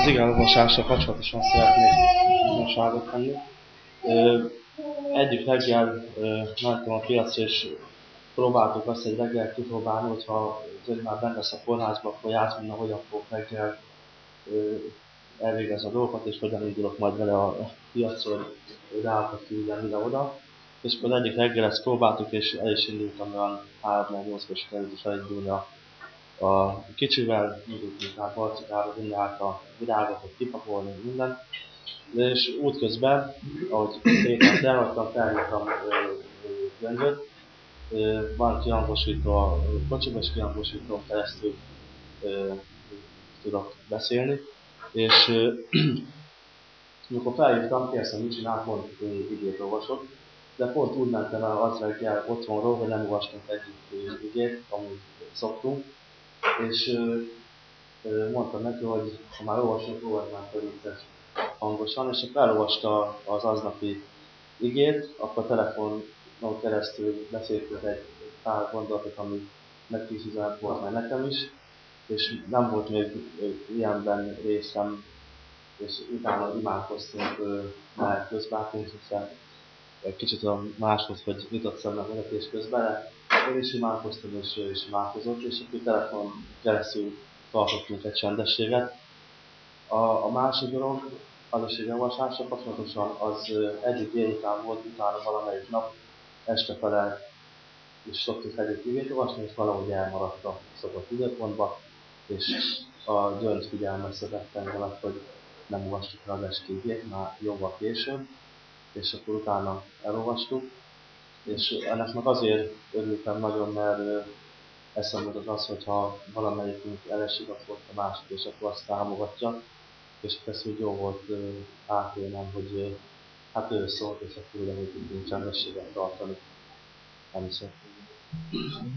Az igazolvasással kapcsolatosan szeretnék bizonságot tenni. Egyik reggel mentem a piacra, és próbáltuk azt egy reggel kipróbálni, hogyha már benne lesz a kórházba, akkor játszani, hogyan fogok reggel elvégezni a dolgokat, és hogyan indulok majd vele a piacról, ráakat küldeni ide-oda. És akkor egyik reggel ezt próbáltuk, és el is indultam olyan 3-8-as került is elindulni a kicsivel, indultunk át Barcikára, vinni át a virágokat, kipakolni, minden. És útközben, ahogy éppen elhagytam, felhívtam Gyöngyöt, van kihangosító a kocsiba, és kihangosítón keresztül tudok beszélni. És amikor felhívtam, kérdeztem, mit csinál, pont igét olvasott, de pont úgy mentem el az reggel otthonról, hogy nem olvastunk egyik igét, amit szoktunk, és mondtam neki, hogy ha már olvasunk, olvasnánk fel vicces hangosan, és akkor elolvasta az aznapi igét, akkor telefonon keresztül beszéltünk egy pár gondolatot, ami megkísérlet volt már nekem is, és nem volt még ilyenben részem, és utána imádkoztunk már közbátunk, hiszen egy kicsit a máshoz, hogy nyitott szemmel vezetés közben, én is imádkoztam, és ő is imádkozott, és akkor telefon keresztül tartottunk egy csendességet. A másik dolog, az igazolvasással kapcsolatosan az egyik délután volt, utána valamelyik nap este fele is szoktuk együtt igét olvasni, és valahogy elmaradt a szokott időpontba, és a Gyöngy figyelmeztetett engem, hogy nem olvastuk el az esti igét, már jóval később, és akkor utána elolvastuk, és ennek meg azért örültem nagyon, mert eszembe jutott az, hogyha valamelyikünk elesik, akkor a másik, és akkor azt támogatja, és ez úgy jó volt átélnem, hogy hát ő szólt, és akkor ugyanúgy tudtunk csendességet tartani. Nem szó.